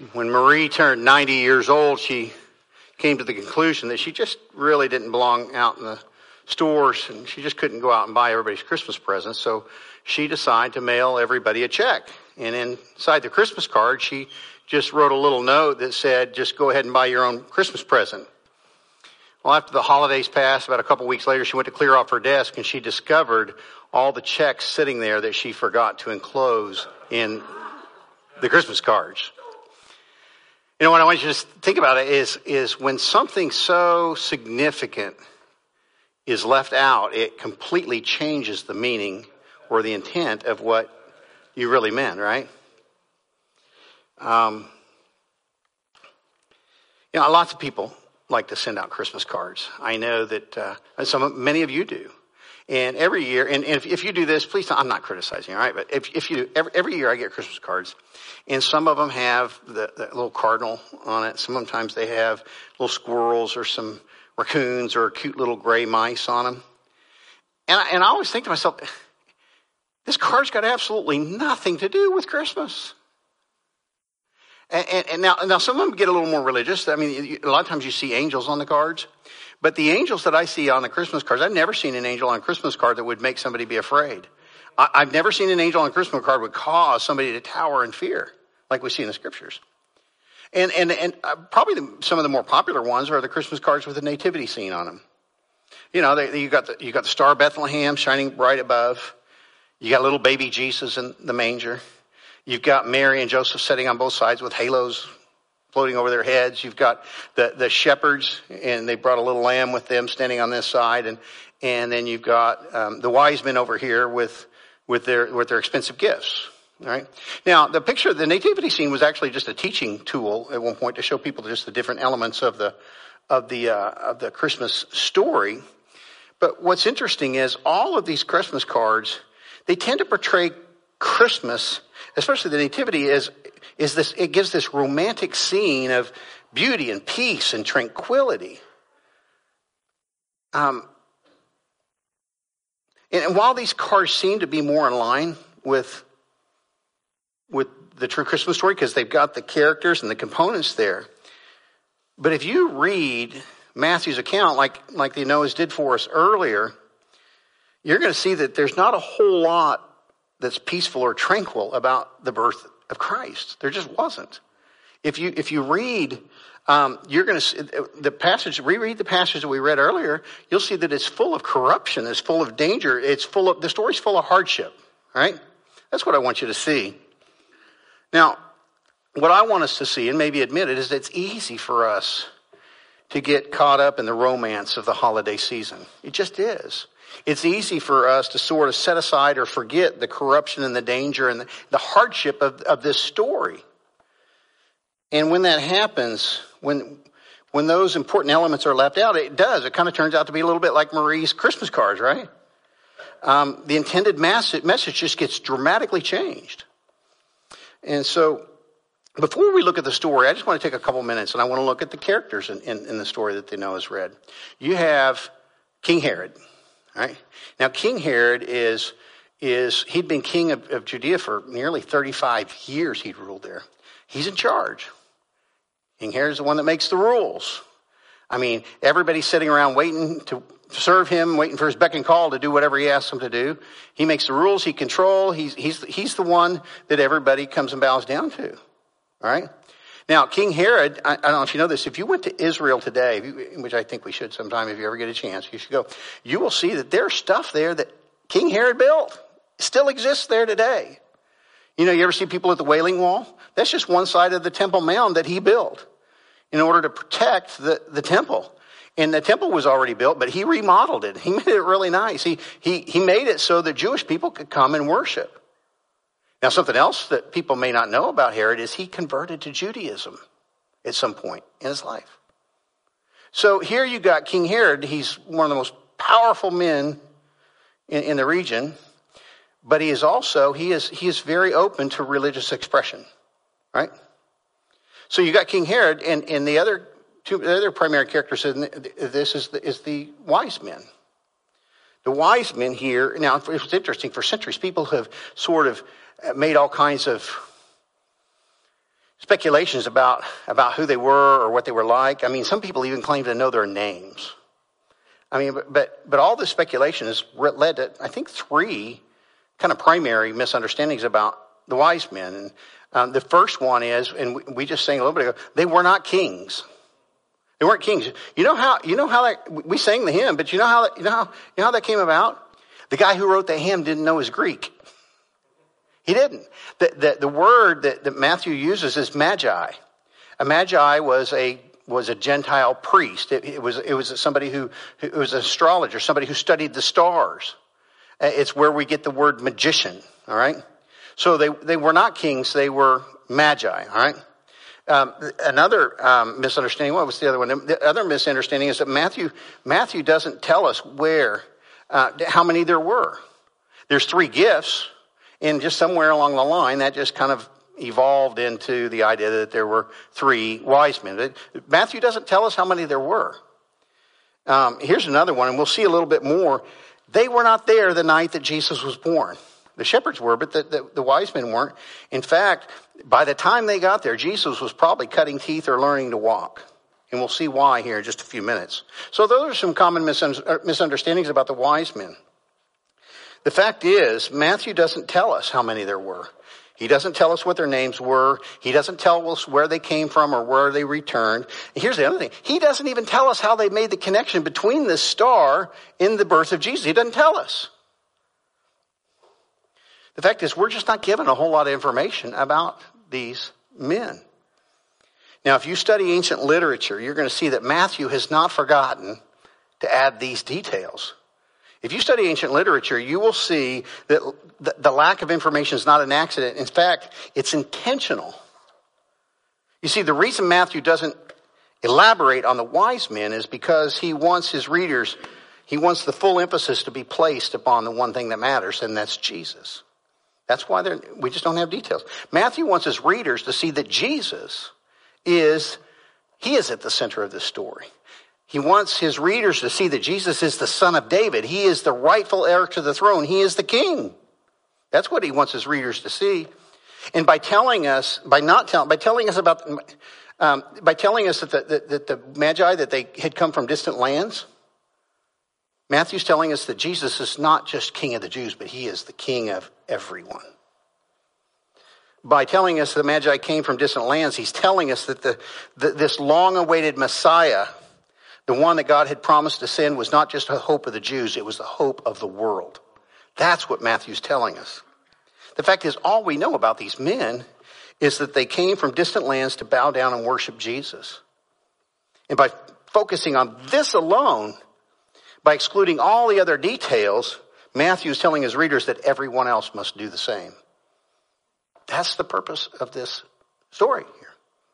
When Marie turned 90 years old, she came to the conclusion that she just really didn't belong out in the stores, and she just couldn't go out and buy everybody's Christmas presents. So she decided to mail everybody a check. And inside the Christmas card, she just wrote a little note that said, just go ahead and buy your own Christmas present. Well, after the holidays passed, about a couple weeks later, she went to clear off her desk, and she discovered all the checks sitting there that she forgot to enclose in the Christmas cards. You know, what I want you to think about it is when something so significant is left out, it completely changes the meaning or the intent of what you really meant, right? Lots of people like to send out Christmas cards. I know that many of you do. And every year, and if you do this, please, I'm not criticizing, all right? But if you do, every year I get Christmas cards. And some of them have the little cardinal on it. Sometimes they have little squirrels or some raccoons or cute little gray mice on them. And I always think to myself, this card's got absolutely nothing to do with Christmas. And now some of them get a little more religious. I mean, a lot of times you see angels on the cards. But the angels that I see on the Christmas cards, I've never seen an angel on a Christmas card that would make somebody be afraid. I've never seen an angel on a Christmas card would cause somebody to cower in fear, like we see in the scriptures. And probably some of the more popular ones are the Christmas cards with the nativity scene on them. You know, you got the Star of Bethlehem shining bright above. You got little baby Jesus in the manger. You've got Mary and Joseph sitting on both sides with halos floating over their heads. You've got the shepherds, and they brought a little lamb with them standing on this side, and then you've got the wise men over here with their expensive gifts. All right. Now, the picture of the nativity scene was actually just a teaching tool at one point to show people just the different elements of the Christmas story. But what's interesting is all of these Christmas cards, they tend to portray Christmas, especially the nativity, is this. It gives this romantic scene of beauty and peace and tranquility. And while these cards seem to be more in line with the true Christmas story, because they've got the characters and the components there, but if you read Matthew's account, like the Noahs did for us earlier, you're going to see that there's not a whole lot that's peaceful or tranquil about the birth of Christ. There just wasn't. If you read, you're going to see reread the passage that we read earlier. You'll see that it's full of corruption. It's full of danger. The story's full of hardship. Right? That's what I want you to see. Now, what I want us to see, and maybe admit it, is that it's easy for us to get caught up in the romance of the holiday season. It just is. It's easy for us to sort of set aside or forget the corruption and the danger and the hardship of this story. And when that happens, when those important elements are left out, it kind of turns out to be a little bit like Marie's Christmas cards, right? The intended message just gets dramatically changed. And so before we look at the story, I just want to take a couple minutes and I want to look at the characters in the story that the Noahs read. You have King Herod. Right? Now, King Herod he'd been king of Judea for nearly 35 years. He'd ruled there. He's in charge. King Herod's the one that makes the rules. I mean, everybody's sitting around waiting to serve him, waiting for his beck and call to do whatever he asks them to do. He makes the rules. He controls. He's the one that everybody comes and bows down to. All right? Now, King Herod, I don't know if you know this, if you went to Israel today, which I think we should sometime if you ever get a chance, you should go, you will see that there's stuff there that King Herod built. It still exists there today. You know, you ever see people at the Wailing Wall? That's just one side of the Temple Mount that he built in order to protect the temple. And the temple was already built, but he remodeled it. He made it really nice. He made it so that Jewish people could come and worship. Now, something else that people may not know about Herod is he converted to Judaism at some point in his life. So here you got King Herod. He's one of the most powerful men in the region, but he is very open to religious expression, right? So you got King Herod, and the other primary characters in this is the wise men. The wise men here, now it's interesting, for centuries people have sort of made all kinds of speculations about who they were or what they were like. I mean, some people even claim to know their names. I mean, but all this speculation has led to, I think, 3 kind of primary misunderstandings about the wise men. And the first one is, and we just sang a little bit ago, they were not kings. They weren't kings. You know how that, we sang the hymn, but you know how that came about? The guy who wrote the hymn didn't know his Greek. He didn't. The word that Matthew uses is magi. A magi was a Gentile priest. It was somebody who was an astrologer, somebody who studied the stars. It's where we get the word magician. All right. So they were not kings. They were magi. All right. Another misunderstanding. What was the other one? The other misunderstanding is that Matthew doesn't tell us how many there were. There's 3 gifts. And just somewhere along the line, that just kind of evolved into the idea that there were 3 wise men. Matthew doesn't tell us how many there were. Here's another one, and we'll see a little bit more. They were not there the night that Jesus was born. The shepherds were, but the wise men weren't. In fact, by the time they got there, Jesus was probably cutting teeth or learning to walk. And we'll see why here in just a few minutes. So those are some common misunderstandings about the wise men. The fact is, Matthew doesn't tell us how many there were. He doesn't tell us what their names were. He doesn't tell us where they came from or where they returned. And here's the other thing. He doesn't even tell us how they made the connection between this star and the birth of Jesus. He doesn't tell us. The fact is, we're just not given a whole lot of information about these men. Now, if you study ancient literature, you're going to see that Matthew has not forgotten to add these details. If you study ancient literature, you will see that the lack of information is not an accident. In fact, it's intentional. You see, the reason Matthew doesn't elaborate on the wise men is because he wants his readers, he wants the full emphasis to be placed upon the one thing that matters, and that's Jesus. That's why we just don't have details. Matthew wants his readers to see that Jesus is at the center of this story. He wants his readers to see that Jesus is the Son of David. He is the rightful heir to the throne. He is the King. That's what he wants his readers to see. And by telling us that the Magi, that they had come from distant lands, Matthew's telling us that Jesus is not just King of the Jews, but he is the King of everyone. By telling us the Magi came from distant lands, he's telling us that this long-awaited Messiah, the one that God had promised to send, was not just a hope of the Jews, it was the hope of the world. That's what Matthew's telling us. The fact is, all we know about these men is that they came from distant lands to bow down and worship Jesus. And by focusing on this alone, by excluding all the other details, Matthew's telling his readers that everyone else must do the same. That's the purpose of this story here.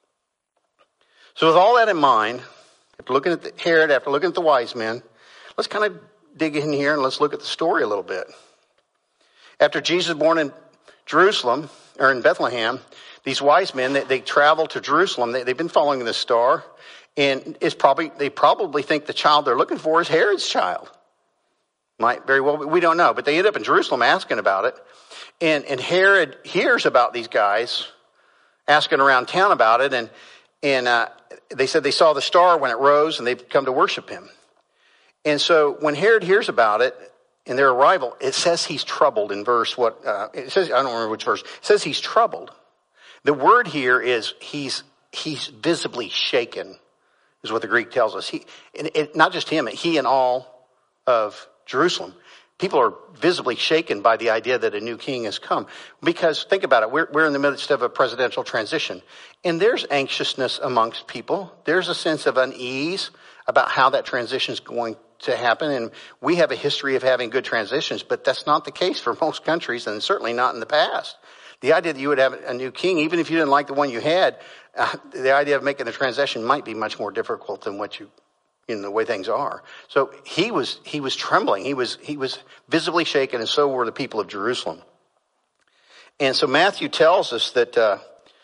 So with all that in mind, after looking at Herod, after looking at the wise men, let's kind of dig in here and let's look at the story a little bit. After Jesus was born in Jerusalem, or in Bethlehem, these wise men, they traveled to Jerusalem. They've been following this star, and they probably think the child they're looking for is Herod's child. Might very well be, we don't know, but they end up in Jerusalem asking about it. And Herod hears about these guys asking around town about it, and they said they saw the star when it rose, and they've come to worship him. And so when Herod hears about it and their arrival, it says he's troubled in verse it says, I don't remember which verse. It says he's troubled. The word here is he's visibly shaken, is what the Greek tells us. Not just him, he and all of Jerusalem. People are visibly shaken by the idea that a new king has come. Because think about it, we're in the midst of a presidential transition. And there's anxiousness amongst people. There's a sense of unease about how that transition is going to happen. And we have a history of having good transitions, but that's not the case for most countries, and certainly not in the past. The idea that you would have a new king, even if you didn't like the one you had, the idea of making the transition might be much more difficult than the way things are. So he was trembling. He was visibly shaken, and so were the people of Jerusalem. And so Matthew tells us that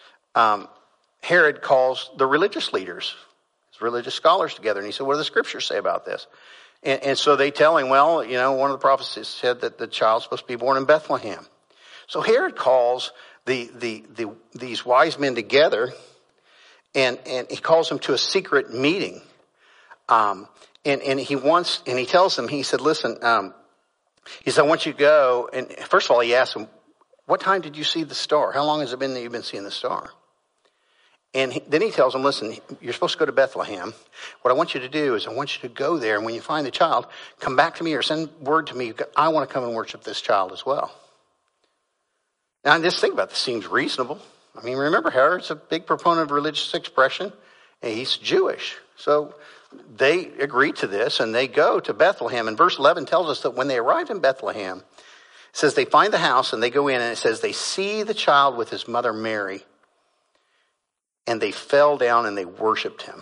Herod calls the religious leaders, his religious scholars, together, and he said, "What do the scriptures say about this?" And so they tell him, "Well, one of the prophecies said that the child's supposed to be born in Bethlehem." So Herod calls these wise men together, and he calls them to a secret meeting. And he tells them, he said, listen, he said, I want you to go. And first of all, he asked them, what time did you see the star? How long has it been that you've been seeing the star? And then he tells them, listen, you're supposed to go to Bethlehem. What I want you to do is I want you to go there. And when you find the child, come back to me or send word to me. I want to come and worship this child as well. Now, just think about this. Seems reasonable. I mean, remember, Herod's a big proponent of religious expression. And he's Jewish. So they agree to this and they go to Bethlehem. And verse 11 tells us that when they arrive in Bethlehem, it says they find the house and they go in, and it says they see the child with his mother Mary. And they fell down and they worshiped him.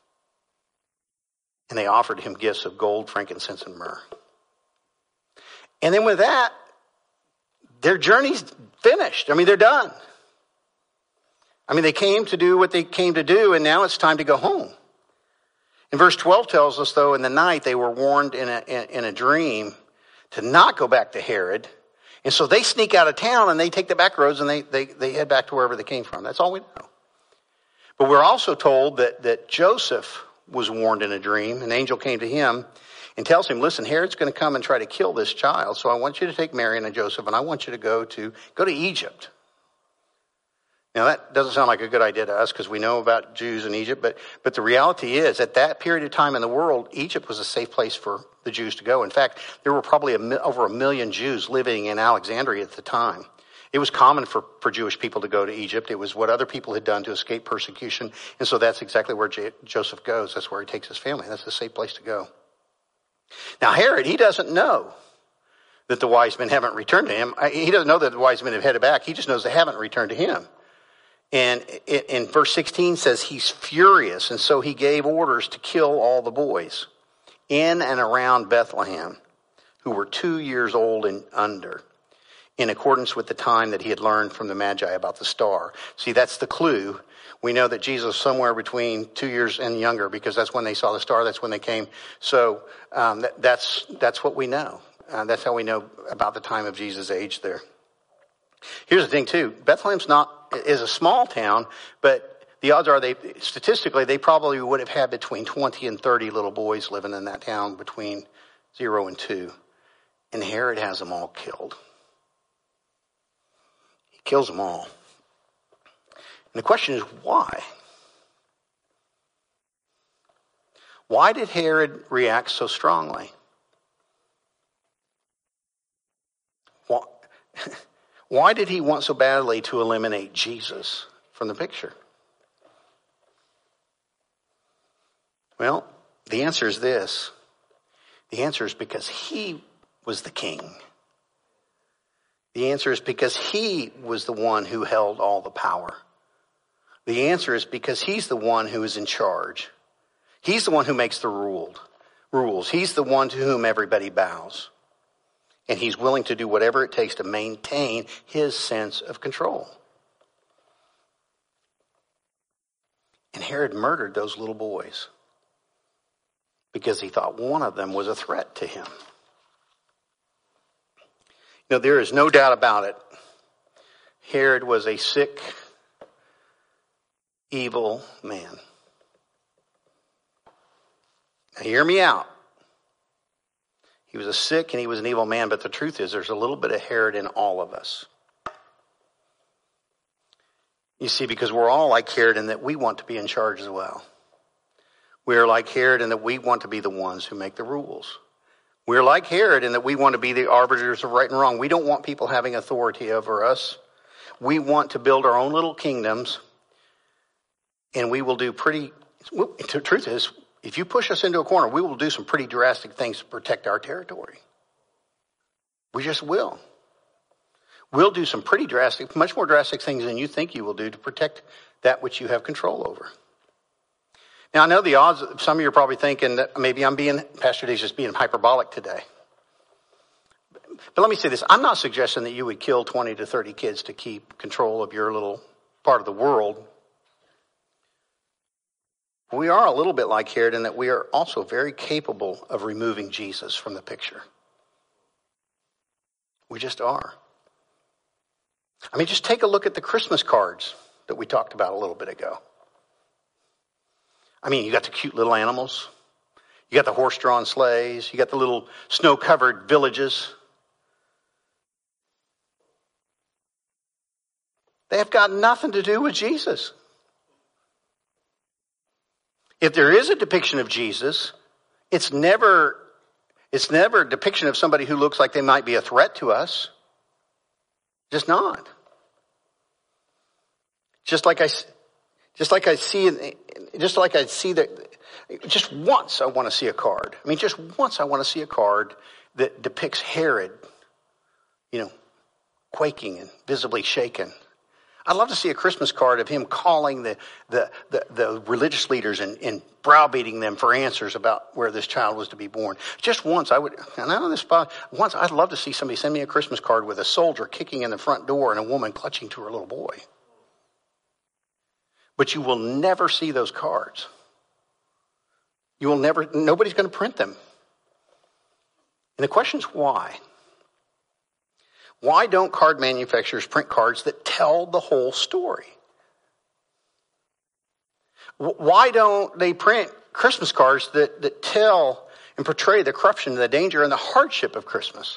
And they offered him gifts of gold, frankincense, and myrrh. And then with that, their journey's finished. I mean, they're done. I mean, they came to do what they came to do, and now it's time to go home. And verse 12 tells us, though, in the night they were warned in a dream to not go back to Herod. And so they sneak out of town and they take the back roads and they head back to wherever they came from. That's all we know. But we're also told that Joseph was warned in a dream. An angel came to him and tells him, listen, Herod's going to come and try to kill this child. So I want you to take Mary and Joseph, and I want you to go to Egypt. Now that doesn't sound like a good idea to us because we know about Jews in Egypt. But the reality is, at that period of time in the world, Egypt was a safe place for the Jews to go. In fact, there were probably over 1 million Jews living in Alexandria at the time. It was common for Jewish people to go to Egypt. It was what other people had done to escape persecution. And so that's exactly where Joseph goes. That's where he takes his family. That's a safe place to go. Now Herod, he doesn't know that the wise men haven't returned to him. He doesn't know that the wise men have headed back. He just knows they haven't returned to him. And in verse 16 says he's furious. And so he gave orders to kill all the boys in and around Bethlehem who were 2 years old and under, in accordance with the time that he had learned from the Magi about the star. See, that's the clue. We know that Jesus was somewhere between 2 years and younger because that's when they saw the star. That's when they came. So that's what we know. That's how we know about the time of Jesus' age there. Here's the thing, too. Bethlehem's is a small town, but the odds are statistically, they probably would have had between 20 and 30 little boys living in that town between 0 and 2. And Herod has them all killed. Kills them all. And the question is, why? Why did Herod react so strongly? Why did he want so badly to eliminate Jesus from the picture? Well, the answer is this. The answer is because he was the king. The answer is because he was the one who held all the power. The answer is because he's the one who is in charge. He's the one who makes the rules. He's the one to whom everybody bows. And he's willing to do whatever it takes to maintain his sense of control. And Herod murdered those little boys because he thought one of them was a threat to him. No, there is no doubt about it. Herod was a sick, evil man. Now, hear me out. He was a sick and he was an evil man, but the truth is there's a little bit of Herod in all of us. You see, because we're all like Herod in that we want to be in charge as well. We're like Herod in that we want to be the ones who make the rules. We're like Herod in that we want to be the arbiters of right and wrong. We don't want people having authority over us. We want to build our own little kingdoms. And we will do the truth is, if you push us into a corner, we will do some pretty drastic things to protect our territory. We just will. We'll do some pretty drastic, much more drastic things than you think you will do to protect that which you have control over. Now, I know the odds, some of you are probably thinking that maybe Pastor D's just being hyperbolic today. But let me say this. I'm not suggesting that you would kill 20 to 30 kids to keep control of your little part of the world. We are a little bit like Herod in that we are also very capable of removing Jesus from the picture. We just are. I mean, just take a look at the Christmas cards that we talked about a little bit ago. I mean, you got the cute little animals. You got the horse-drawn sleighs. You got the little snow-covered villages. They have got nothing to do with Jesus. If there is a depiction of Jesus, it's never a depiction of somebody who looks like they might be a threat to us. Just not. Just like I see that. Just once I want to see a card. I mean, just once I want to see a card that depicts Herod, quaking and visibly shaken. I'd love to see a Christmas card of him calling the religious leaders and browbeating them for answers about where this child was to be born. Just once once I'd love to see somebody send me a Christmas card with a soldier kicking in the front door and a woman clutching to her little boy. But you will never see those cards. Nobody's going to print them. And the question is why? Why don't card manufacturers print cards that tell the whole story? Why don't they print Christmas cards that tell and portray the corruption, the danger, and the hardship of Christmas?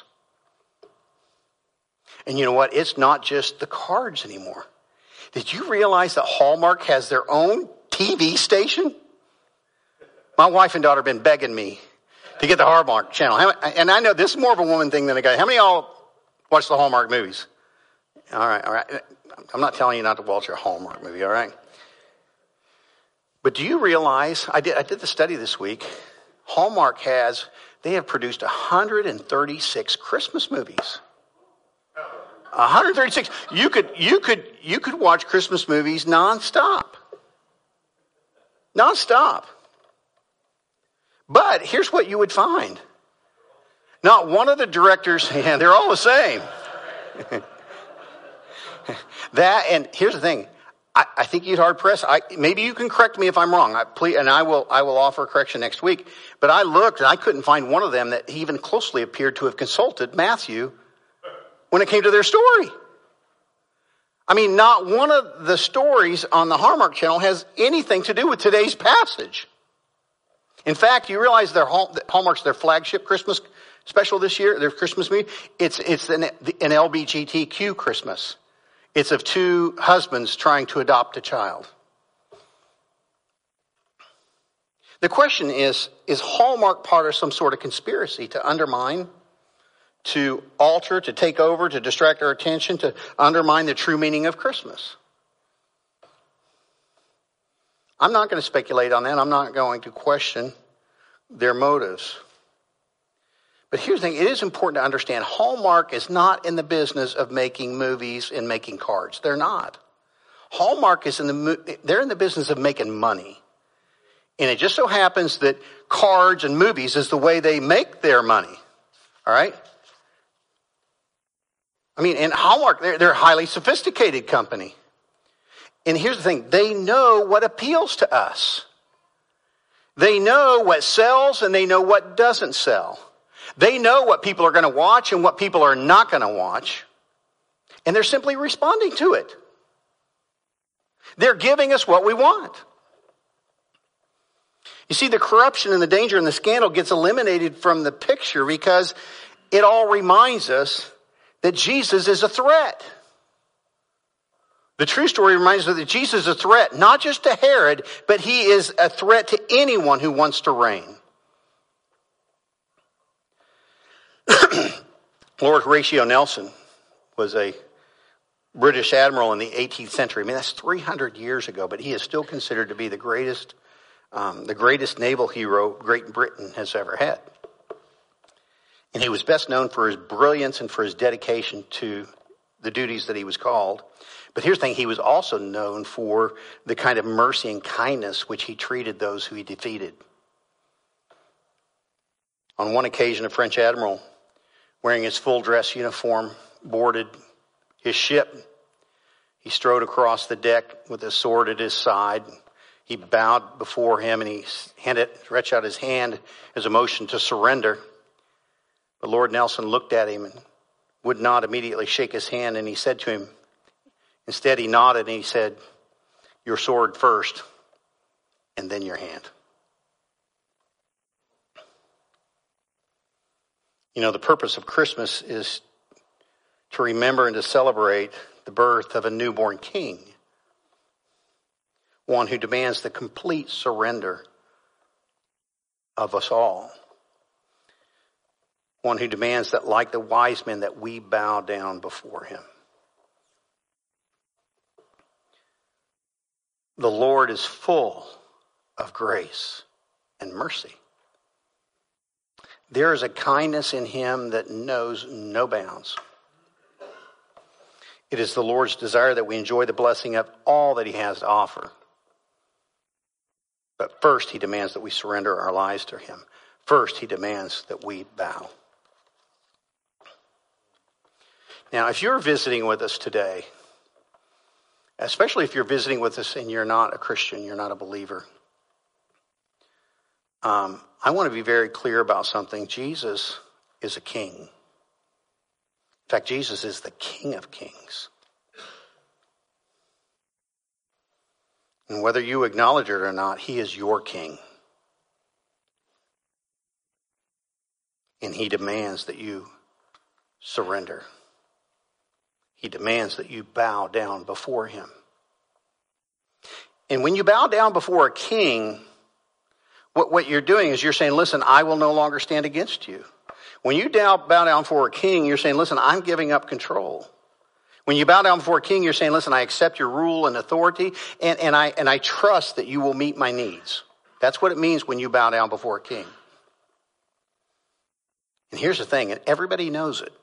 And you know what? It's not just the cards anymore. Did you realize that Hallmark has their own TV station? My wife and daughter have been begging me to get the Hallmark channel. And I know this is more of a woman thing than a guy. How many of y'all watch the Hallmark movies? All right. I'm not telling you not to watch a Hallmark movie, all right? But do you realize, I did the study this week, Hallmark they have produced 136 Christmas movies. 136. You could watch Christmas movies nonstop. Nonstop. But here's what you would find. Not one of the directors, they're all the same. And here's the thing. I think you'd hard press. Maybe you can correct me if I'm wrong. I will offer correction next week. But I looked and I couldn't find one of them that even closely appeared to have consulted Matthew when it came to their story. I mean, not one of the stories on the Hallmark Channel has anything to do with today's passage. In fact, you realize Hallmark's their flagship Christmas special this year, their Christmas movie. It's an LGBTQ Christmas. It's of two husbands trying to adopt a child. The question is Hallmark part of some sort of conspiracy to undermine, to alter, to take over, to distract our attention, to undermine the true meaning of Christmas? I'm not going to speculate on that. I'm not going to question their motives. But here's the thing. It is important to understand Hallmark is not in the business of making movies and making cards. They're not. Hallmark they're in the business of making money. And it just so happens that cards and movies is the way they make their money. All right? I mean, and Hallmark, they're a highly sophisticated company. And here's the thing. They know what appeals to us. They know what sells and they know what doesn't sell. They know what people are going to watch and what people are not going to watch. And they're simply responding to it. They're giving us what we want. You see, the corruption and the danger and the scandal gets eliminated from the picture because it all reminds us that Jesus is a threat. The true story reminds us that Jesus is a threat, not just to Herod, but he is a threat to anyone who wants to reign. Lord Horatio Nelson was a British admiral in the 18th century. I mean, that's 300 years ago, but he is still considered to be the greatest naval hero Great Britain has ever had. And he was best known for his brilliance and for his dedication to the duties that he was called. But here's the thing, he was also known for the kind of mercy and kindness which he treated those who he defeated. On one occasion, a French admiral, wearing his full dress uniform, boarded his ship. He strode across the deck with his sword at his side. He bowed before him and he stretched out his hand as a motion to surrender. But Lord Nelson looked at him and would not immediately shake his hand, and he said to him, Instead, he nodded and he said, your sword first, and then your hand. You know, the purpose of Christmas is to remember and to celebrate the birth of a newborn king. One who demands the complete surrender of us all. One who demands that, like the wise men, that we bow down before him. The Lord is full of grace and mercy. There is a kindness in him that knows no bounds. It is the Lord's desire that we enjoy the blessing of all that he has to offer. But first, he demands that we surrender our lives to him. First, he demands that we bow. Now, if you're visiting with us today, especially if you're visiting with us and you're not a Christian, you're not a believer, I want to be very clear about something. Jesus is a king. In fact, Jesus is the King of Kings. And whether you acknowledge it or not, he is your king. And he demands that you surrender. He demands that you bow down before him. And when you bow down before a king, what you're doing is you're saying, listen, I will no longer stand against you. When you bow down before a king, you're saying, listen, I'm giving up control. When you bow down before a king, you're saying, listen, I accept your rule and authority, and I trust that you will meet my needs. That's what it means when you bow down before a king. And here's the thing, and everybody knows it.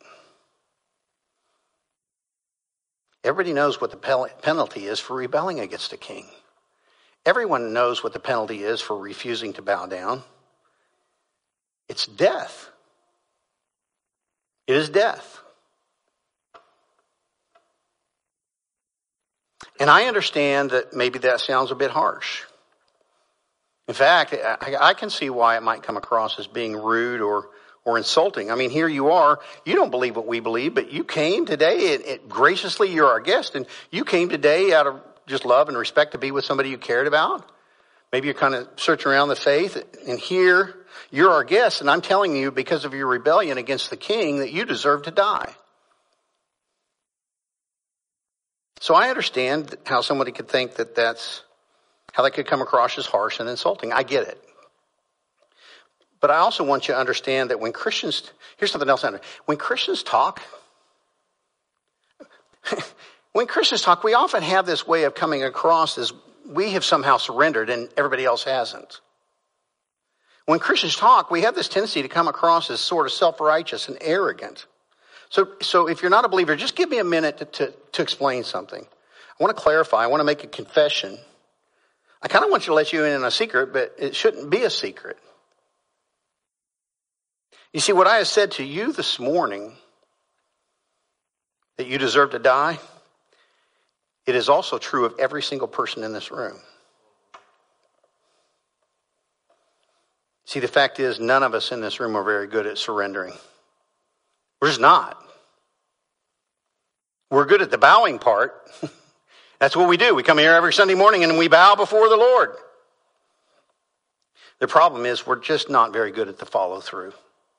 Everybody knows what the penalty is for rebelling against a king. Everyone knows what the penalty is for refusing to bow down. It's death. It is death. And I understand that maybe that sounds a bit harsh. In fact, I can see why it might come across as being rude or insulting. I mean, here you are. You don't believe what we believe, but you came today, graciously you're our guest, and you came today out of just love and respect to be with somebody you cared about. Maybe you're kind of searching around the faith, and here you're our guest, and I'm telling you, because of your rebellion against the king, that you deserve to die. So I understand how somebody could think that how that could come across as harsh and insulting. I get it. But I also want you to understand that when Christians, here's something else I understand. When Christians talk, we often have this way of coming across as we have somehow surrendered and everybody else hasn't. When Christians talk, we have this tendency to come across as sort of self-righteous and arrogant. So if you're not a believer, just give me a minute to explain something. I want to clarify. I want to make a confession. I kind of want you to let you in on a secret, but it shouldn't be a secret. You see, what I have said to you this morning, that you deserve to die, it is also true of every single person in this room. See, the fact is, none of us in this room are very good at surrendering. We're just not. We're good at the bowing part. That's what we do. We come here every Sunday morning and we bow before the Lord. The problem is we're just not very good at the follow through.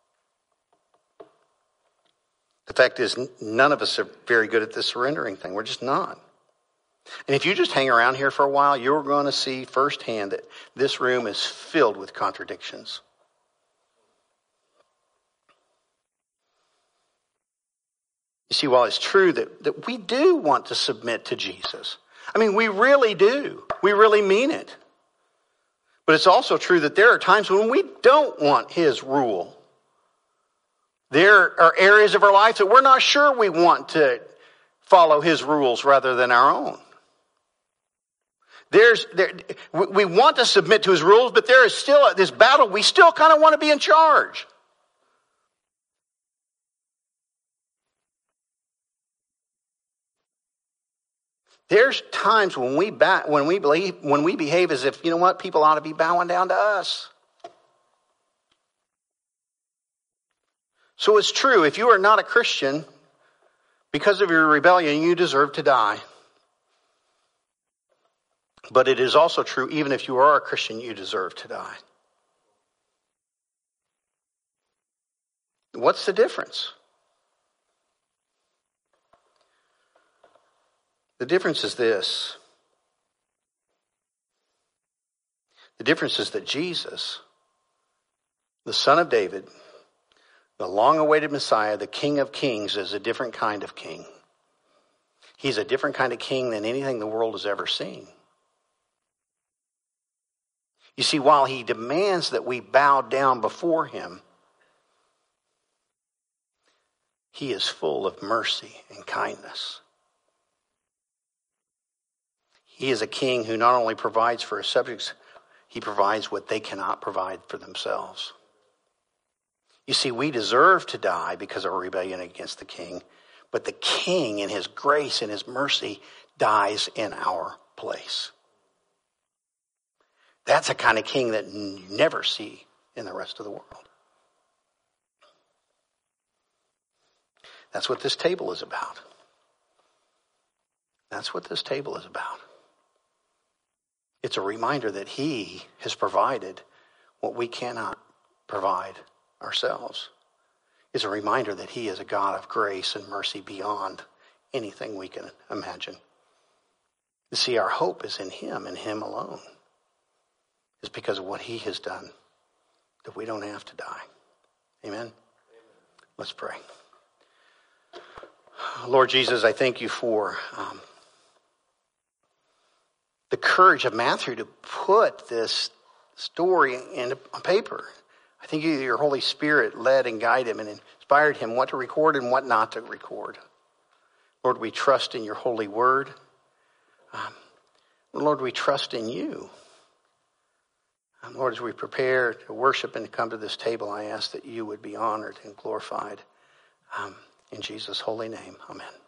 The fact is, none of us are very good at the surrendering thing. We're just not. And if you just hang around here for a while, you're going to see firsthand that this room is filled with contradictions. You see, while it's true that we do want to submit to Jesus, I mean, we really do. We really mean it. But it's also true that there are times when we don't want his rule. There are areas of our life that we're not sure we want to follow his rules rather than our own. We want to submit to his rules, but there is still this battle. We still kind of want to be in charge. There's times when we behave as if, you know what, people ought to be bowing down to us. So it's true, if you are not a Christian, because of your rebellion, you deserve to die. But it is also true, even if you are a Christian, you deserve to die. What's the difference? The difference is this. The difference is that Jesus, the Son of David, the long-awaited Messiah, the King of Kings, is a different kind of king. He's a different kind of king than anything the world has ever seen. You see, while he demands that we bow down before him, he is full of mercy and kindness. He is a king who not only provides for his subjects, he provides what they cannot provide for themselves. You see, we deserve to die because of our rebellion against the king, but the king in his grace and his mercy dies in our place. That's a kind of king that you never see in the rest of the world. That's what this table is about. That's what this table is about. It's a reminder that he has provided what we cannot provide ourselves. It's a reminder that he is a God of grace and mercy beyond anything we can imagine. You see, our hope is in him and him alone. It's because of what he has done that we don't have to die. Amen? Let's pray. Lord Jesus, I thank you for the courage of Matthew to put this story on paper. I think your Holy Spirit led and guided him and inspired him what to record and what not to record. Lord, we trust in your holy word. Lord, we trust in you. Lord, as we prepare to worship and to come to this table, I ask that you would be honored and glorified. In Jesus' holy name, amen.